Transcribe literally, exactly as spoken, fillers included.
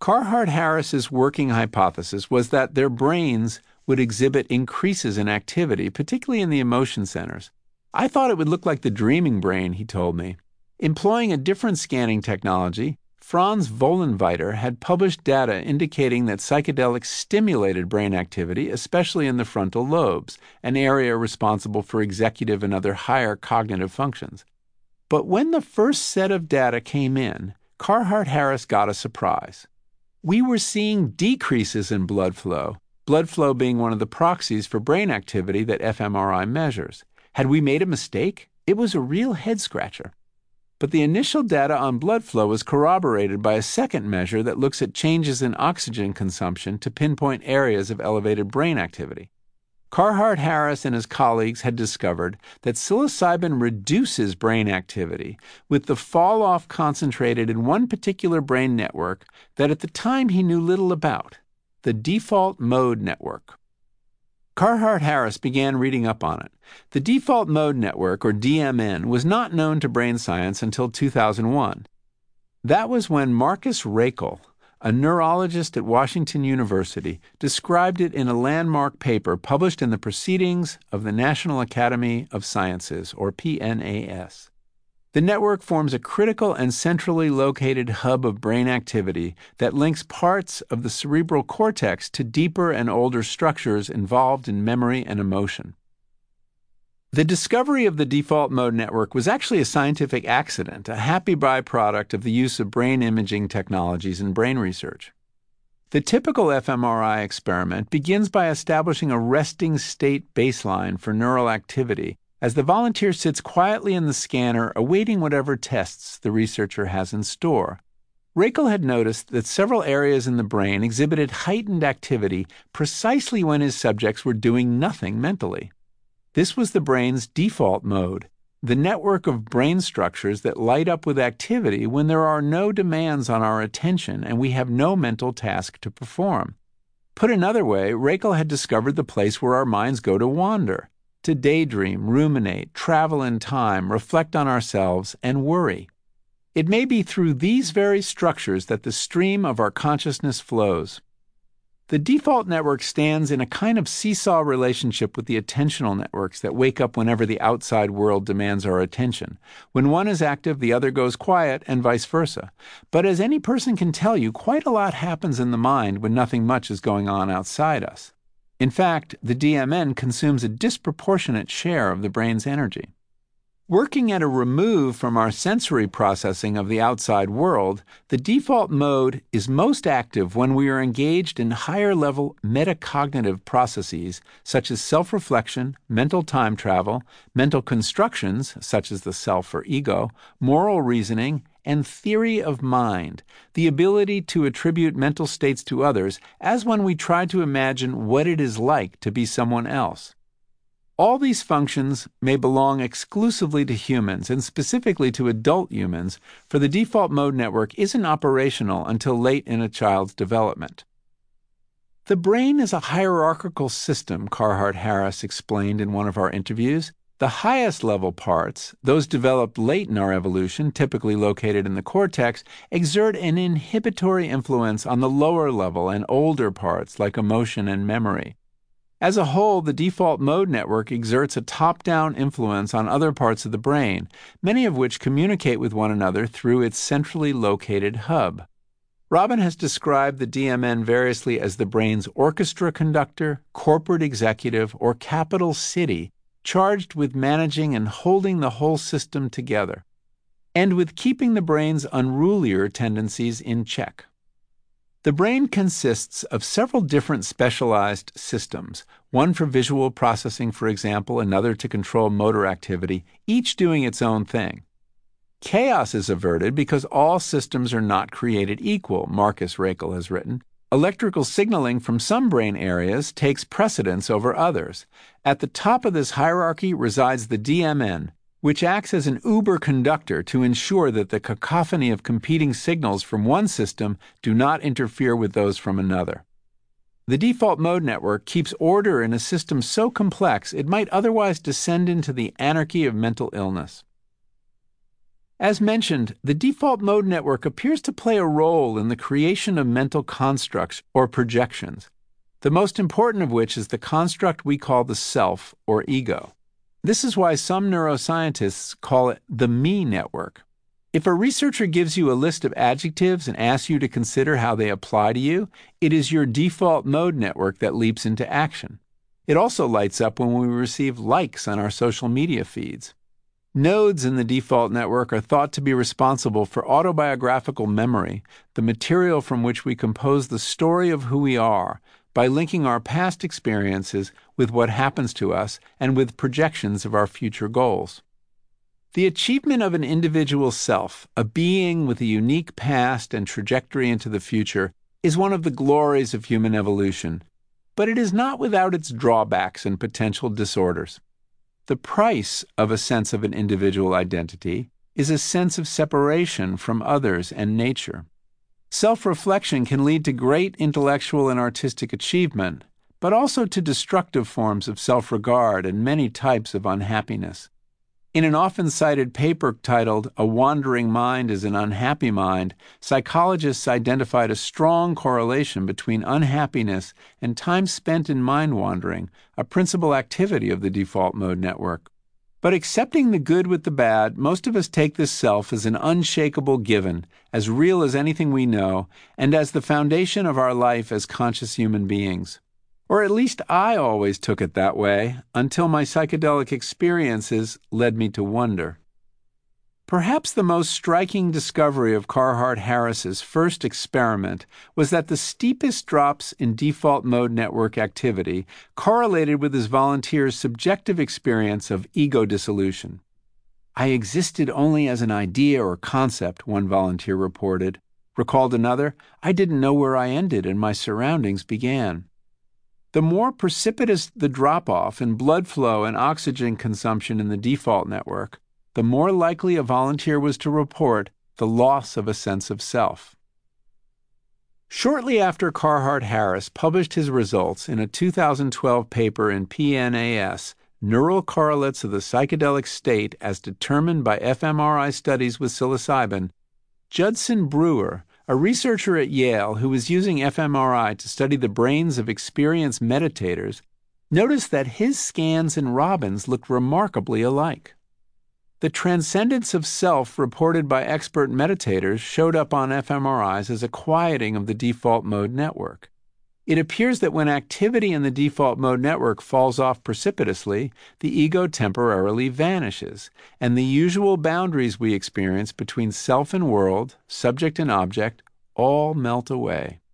Carhart-Harris's working hypothesis was that their brains would exhibit increases in activity, particularly in the emotion centers. I thought it would look like the dreaming brain, he told me. Employing a different scanning technology, Franz Vollenweider had published data indicating that psychedelics stimulated brain activity, especially in the frontal lobes, an area responsible for executive and other higher cognitive functions. But when the first set of data came in, Carhart-Harris got a surprise. We were seeing decreases in blood flow, blood flow being one of the proxies for brain activity that fMRI measures. Had we made a mistake? It was a real head-scratcher. But the initial data on blood flow was corroborated by a second measure that looks at changes in oxygen consumption to pinpoint areas of elevated brain activity. Carhart-Harris and his colleagues had discovered that psilocybin reduces brain activity, with the fall-off concentrated in one particular brain network that at the time he knew little about, the default mode network. Carhart-Harris began reading up on it. The default mode network, or D M N, was not known to brain science until two thousand one. That was when Marcus Raichle, a neurologist at Washington University, described it in a landmark paper published in the Proceedings of the National Academy of Sciences, or P N A S. The network forms a critical and centrally located hub of brain activity that links parts of the cerebral cortex to deeper and older structures involved in memory and emotion. The discovery of the default mode network was actually a scientific accident, a happy byproduct of the use of brain imaging technologies in brain research. The typical fMRI experiment begins by establishing a resting state baseline for neural activity as the volunteer sits quietly in the scanner awaiting whatever tests the researcher has in store. Raichle had noticed that several areas in the brain exhibited heightened activity precisely when his subjects were doing nothing mentally. This was the brain's default mode, the network of brain structures that light up with activity when there are no demands on our attention and we have no mental task to perform. Put another way, Raichle had discovered the place where our minds go to wander, to daydream, ruminate, travel in time, reflect on ourselves, and worry. It may be through these very structures that the stream of our consciousness flows. The default network stands in a kind of seesaw relationship with the attentional networks that wake up whenever the outside world demands our attention. When one is active, the other goes quiet, and vice versa. But as any person can tell you, quite a lot happens in the mind when nothing much is going on outside us. In fact, the D M N consumes a disproportionate share of the brain's energy. Working at a remove from our sensory processing of the outside world, the default mode is most active when we are engaged in higher-level metacognitive processes such as self-reflection, mental time travel, mental constructions such as the self or ego, moral reasoning, and theory of mind, the ability to attribute mental states to others, as when we try to imagine what it is like to be someone else. All these functions may belong exclusively to humans, and specifically to adult humans, for the default mode network isn't operational until late in a child's development. The brain is a hierarchical system, Carhart-Harris explained in one of our interviews. The highest level parts, those developed late in our evolution, typically located in the cortex, exert an inhibitory influence on the lower level and older parts like emotion and memory. As a whole, the default mode network exerts a top-down influence on other parts of the brain, many of which communicate with one another through its centrally located hub. Robin has described the D M N variously as the brain's orchestra conductor, corporate executive, or capital city, charged with managing and holding the whole system together, and with keeping the brain's unrulier tendencies in check. The brain consists of several different specialized systems, one for visual processing, for example, another to control motor activity, each doing its own thing. Chaos is averted because all systems are not created equal, Marcus Raichle has written. Electrical signaling from some brain areas takes precedence over others. At the top of this hierarchy resides the D M N, which acts as an uber conductor to ensure that the cacophony of competing signals from one system do not interfere with those from another. The default mode network keeps order in a system so complex it might otherwise descend into the anarchy of mental illness. As mentioned, the default mode network appears to play a role in the creation of mental constructs or projections, the most important of which is the construct we call the self or ego. This is why some neuroscientists call it the me network. If a researcher gives you a list of adjectives and asks you to consider how they apply to you, it is your default mode network that leaps into action. It also lights up when we receive likes on our social media feeds. Nodes in the default network are thought to be responsible for autobiographical memory, the material from which we compose the story of who we are, by linking our past experiences with what happens to us and with projections of our future goals. The achievement of an individual self, a being with a unique past and trajectory into the future, is one of the glories of human evolution, but it is not without its drawbacks and potential disorders. The price of a sense of an individual identity is a sense of separation from others and nature. Self-reflection can lead to great intellectual and artistic achievement, but also to destructive forms of self-regard and many types of unhappiness. In an often cited paper titled "A Wandering Mind is an Unhappy Mind," psychologists identified a strong correlation between unhappiness and time spent in mind wandering, a principal activity of the default mode network. But accepting the good with the bad, most of us take this self as an unshakable given, as real as anything we know, and as the foundation of our life as conscious human beings. Or at least I always took it that way, until my psychedelic experiences led me to wonder. Perhaps the most striking discovery of Carhart Harris's first experiment was that the steepest drops in default mode network activity correlated with his volunteers' subjective experience of ego dissolution. "I existed only as an idea or concept," one volunteer reported. Recalled another, "I didn't know where I ended and my surroundings began." The more precipitous the drop-off in blood flow and oxygen consumption in the default network, the more likely a volunteer was to report the loss of a sense of self. Shortly after Carhart Harris published his results in a two thousand twelve paper in P N A S, Neural Correlates of the Psychedelic State as Determined by fMRI Studies with Psilocybin, Judson Brewer, a researcher at Yale who was using fMRI to study the brains of experienced meditators, noticed that his scans and Robin's looked remarkably alike. The transcendence of self reported by expert meditators showed up on fMRIs as a quieting of the default mode network. It appears that when activity in the default mode network falls off precipitously, the ego temporarily vanishes, and the usual boundaries we experience between self and world, subject and object, all melt away.